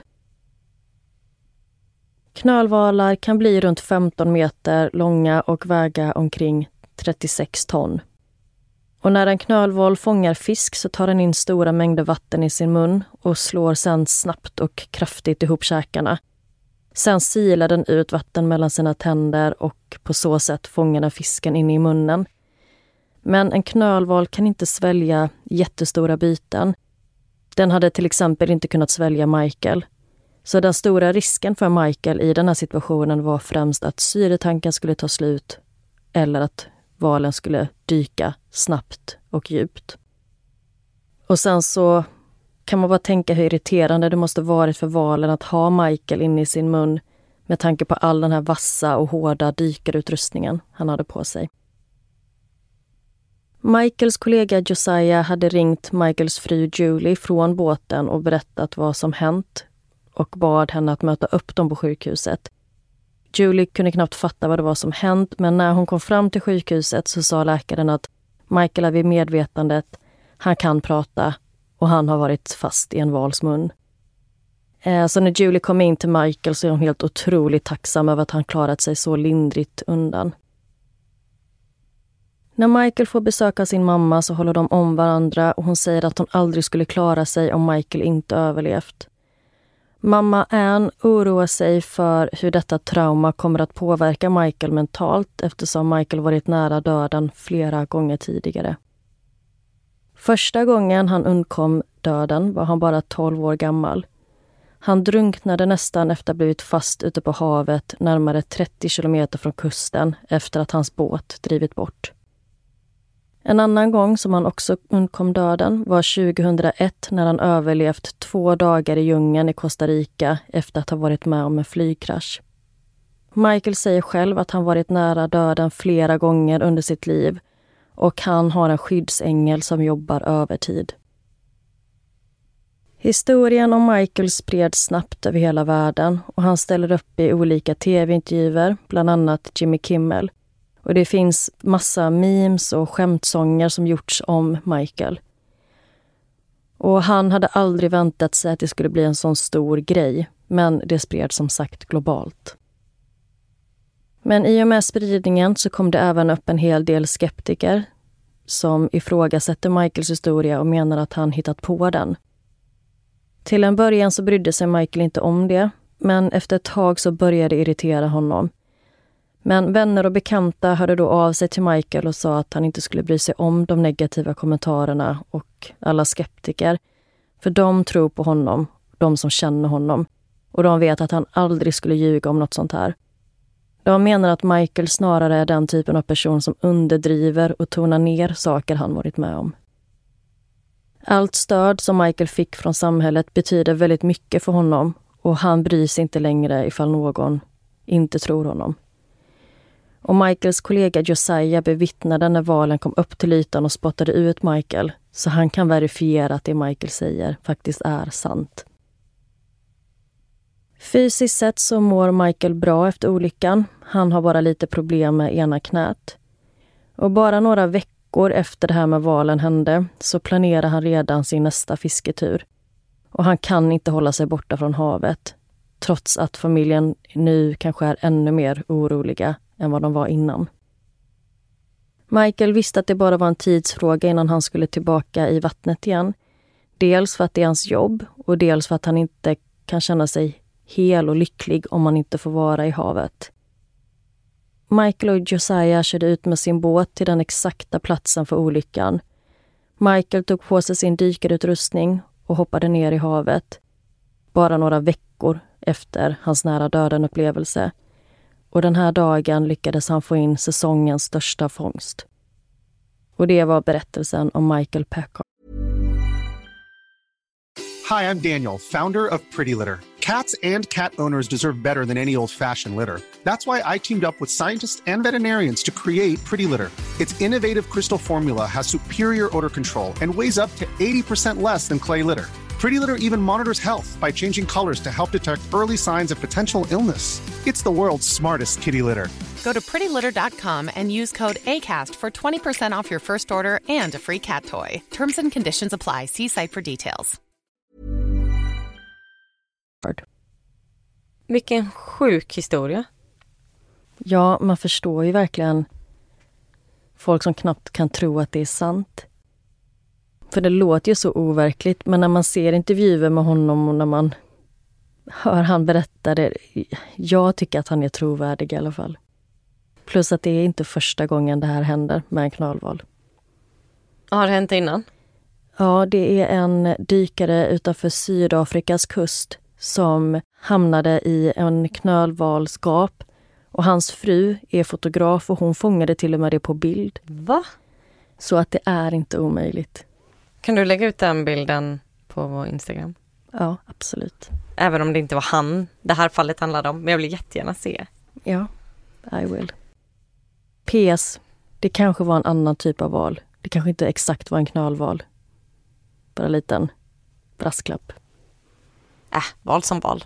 Knölvalar kan bli runt femton meter långa och väga omkring trettiosex ton. Och när en knölval fångar fisk så tar den in stora mängder vatten i sin mun och slår sedan snabbt och kraftigt ihop käkarna. Sen silar den ut vatten mellan sina tänder och på så sätt fångar den fisken in i munnen. Men en knölval kan inte svälja jättestora byten. Den hade till exempel inte kunnat svälja Michael. Så den stora risken för Michael i den här situationen var främst att syretanken skulle ta slut eller att valen skulle dyka snabbt och djupt. Och sen så kan man bara tänka hur irriterande det måste varit för valen att ha Michael inne i sin mun med tanke på all den här vassa och hårda dykarutrustningen han hade på sig. Michaels kollega Josiah hade ringt Michaels fru Julie från båten och berättat vad som hänt och bad henne att möta upp dem på sjukhuset. Julie kunde knappt fatta vad det var som hänt, men när hon kom fram till sjukhuset så sa läkaren att Michael är vid medvetandet, han kan prata och han har varit fast i en vals mun. Eh, så när Julie kom in till Michael så är hon helt otroligt tacksam över att han klarat sig så lindrigt undan. När Michael får besöka sin mamma så håller de om varandra och hon säger att hon aldrig skulle klara sig om Michael inte överlevt. Mamma Ann oroar sig för hur detta trauma kommer att påverka Michael mentalt eftersom Michael varit nära döden flera gånger tidigare. Första gången han undkom döden var han bara tolv år gammal. Han drunknade nästan efter att ha blivit fast ute på havet närmare trettio kilometer från kusten efter att hans båt drivit bort. En annan gång som han också undkom döden var tjugohundraett när han överlevt två dagar i djungeln i Costa Rica efter att ha varit med om en flygkrasch. Michael säger själv att han varit nära döden flera gånger under sitt liv och han har en skyddsängel som jobbar övertid. Historien om Michael spreds snabbt över hela världen och han ställer upp i olika tv-intervjuer, bland annat Jimmy Kimmel. Och det finns massa memes och skämtsånger som gjorts om Michael. Och han hade aldrig väntat sig att det skulle bli en sån stor grej, men det spreds som sagt globalt. Men i och med spridningen så kom det även upp en hel del skeptiker som ifrågasätter Michaels historia och menar att han hittat på den. Till en början så brydde sig Michael inte om det, men efter ett tag så började det irritera honom. Men vänner och bekanta hörde då av sig till Michael och sa att han inte skulle bry sig om de negativa kommentarerna och alla skeptiker. För de tror på honom, de som känner honom. Och de vet att han aldrig skulle ljuga om något sånt här. De menar att Michael snarare är den typen av person som underdriver och tonar ner saker han varit med om. Allt stöd som Michael fick från samhället betyder väldigt mycket för honom och han bryr sig inte längre ifall någon inte tror honom. Och Michaels kollega Josiah bevittnade när valen kom upp till ytan och spottade ut Michael, så han kan verifiera att det Michael säger faktiskt är sant. Fysiskt sett så mår Michael bra efter olyckan. Han har bara lite problem med ena knät. Och bara några veckor efter det här med valen hände så planerar han redan sin nästa fisketur. Och han kan inte hålla sig borta från havet, trots att familjen nu kanske är ännu mer oroliga än vad de var innan. Michael visste att det bara var en tidsfråga innan han skulle tillbaka i vattnet igen. Dels för att det är hans jobb och dels för att han inte kan känna sig hel och lycklig om man inte får vara i havet. Michael och Josiah körde ut med sin båt till den exakta platsen för olyckan. Michael tog på sig sin dykarutrustning och hoppade ner i havet. Bara några veckor efter hans nära döden upplevelse. Och den här dagen lyckades han få in säsongens största fångst. Och det var berättelsen om Michael Packard. Hi, I'm Daniel, founder of Pretty Litter. Cats and cat owners deserve better than any old-fashioned litter. That's why I teamed up with scientists and veterinarians to create Pretty Litter. Its innovative crystal formula has superior odor control and weighs up to eighty percent less than clay litter. Pretty Litter even monitors health by changing colors to help detect early signs of potential illness. It's the world's smartest kitty litter. Go to pretty litter dot com and use code ACAST for twenty percent off your first order and a free cat toy. Terms and conditions apply. See site for details. Vilken sjuk historia. Ja, man förstår ju verkligen folk som knappt kan tro att det är sant. För det låter ju så overkligt, men när man ser intervjuer med honom och när man hör han berätta det, jag tycker att han är trovärdig i alla fall. Plus att det är inte första gången det här händer med en knölval. Har det hänt innan? Ja, det är en dykare utanför Sydafrikas kust som hamnade i en knölvalsgap. Och hans fru är fotograf och hon fångade till och med det på bild. Va? Så att det är inte omöjligt. Kan du lägga ut den bilden på vår Instagram? Ja, absolut. Även om det inte var han det här fallet handlade om. Men jag vill jättegärna se. Ja, I will. P S. Det kanske var en annan typ av val. Det kanske inte exakt var en knölval. Bara en liten brasklapp. Äh, val som val.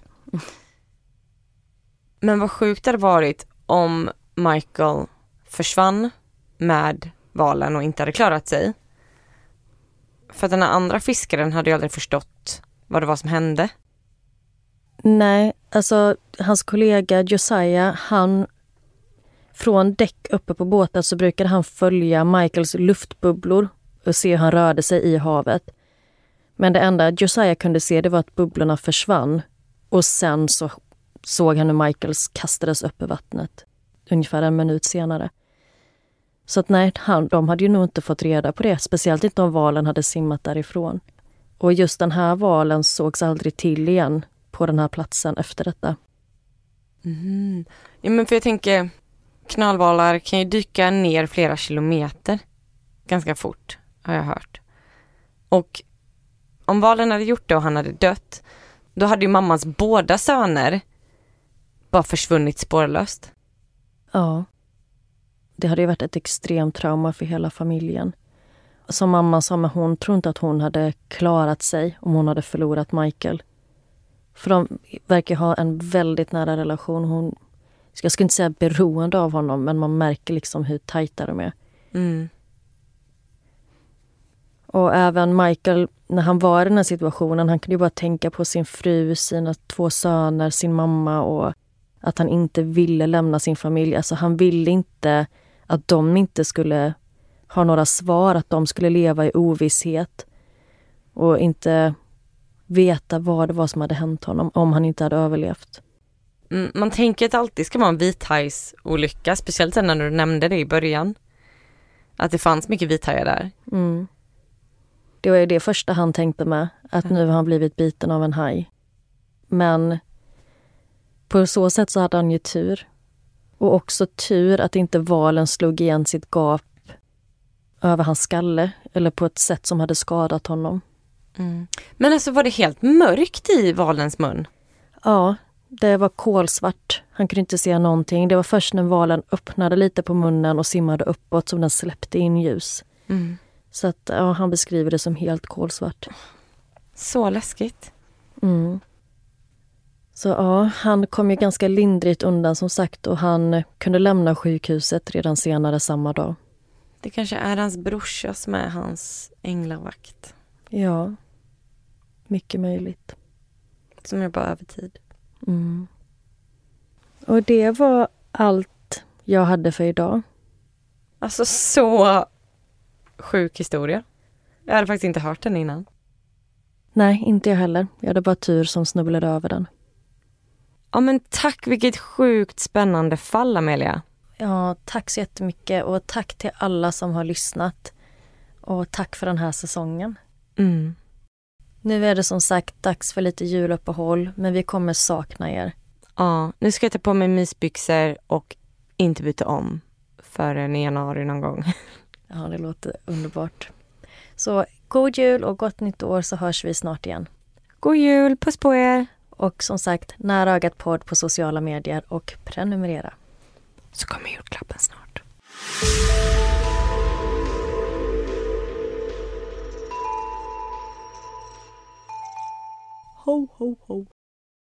Men vad sjukt det hade varit om Michael försvann med valen och inte hade klarat sig. För att den här andra fiskaren hade ju aldrig förstått vad det var som hände. Nej, alltså hans kollega Josiah, han från däck uppe på båten så brukade han följa Michaels luftbubblor och se hur han rörde sig i havet. Men det enda Josiah kunde se det var att bubblorna försvann och sen så såg han hur Michaels kastades upp i vattnet ungefär en minut senare. Så att nej, han, de hade ju nog inte fått reda på det. Speciellt inte om valen hade simmat därifrån. Och just den här valen sågs aldrig till igen på den här platsen efter detta. Mm. Ja, men för jag tänker, knölvalar kan ju dyka ner flera kilometer ganska fort, har jag hört. Och om valen hade gjort det och han hade dött, då hade ju mammans båda söner bara försvunnit spårlöst. Ja. Det hade ju varit ett extremt trauma för hela familjen. Som mamma sa, men hon tror inte att hon hade klarat sig om hon hade förlorat Michael. För de verkar ha en väldigt nära relation. Hon, jag skulle inte säga beroende av honom, men man märker liksom hur tajta de är. Mm. Och även Michael, när han var i den här situationen, han kunde ju bara tänka på sin fru, sina två söner, sin mamma och att han inte ville lämna sin familj. Alltså han ville inte att de inte skulle ha några svar, att de skulle leva i ovisshet och inte veta vad det var som hade hänt honom om han inte hade överlevt. Mm, man tänker att det alltid ska vara en vithajsolycka, speciellt när du nämnde det i början. Att det fanns mycket vithajar där. Mm. Det var ju det första han tänkte med, att mm. nu har han blivit biten av en haj. Men på så sätt så hade han ju tur. Och också tur att inte valen slog igen sitt gap över hans skalle eller på ett sätt som hade skadat honom. Mm. Men alltså var det helt mörkt i valens mun? Ja, det var kolsvart. Han kunde inte se någonting. Det var först när valen öppnade lite på munnen och simmade uppåt som den släppte in ljus. Mm. Så att ja, han beskriver det som helt kolsvart. Så läskigt. Mm. Så ja, han kom ju ganska lindrigt undan som sagt och han kunde lämna sjukhuset redan senare samma dag. Det kanske är hans brorsa som är hans änglavakt. Ja, mycket möjligt. Som jobbar övertid. Mm. Och det var allt jag hade för idag. Alltså så sjuk historia. Jag hade faktiskt inte hört den innan. Nej, inte jag heller. Jag hade bara tur som snubblade över den. Ja men tack, vilket sjukt spännande fall, Amelia. Ja, tack så jättemycket och tack till alla som har lyssnat. Och tack för den här säsongen. Mm. Nu är det som sagt dags för lite juluppehåll, men vi kommer sakna er. Ja, nu ska jag ta på mig mysbyxor och inte byta om förrän i januari någon gång. Ja, det låter underbart. Så god jul och gott nytt år, så hörs vi snart igen. God jul, puss på er! Och som sagt, Nära ögat podd på sociala medier och prenumerera. Så kommer julklappen snart. Ho, ho, ho.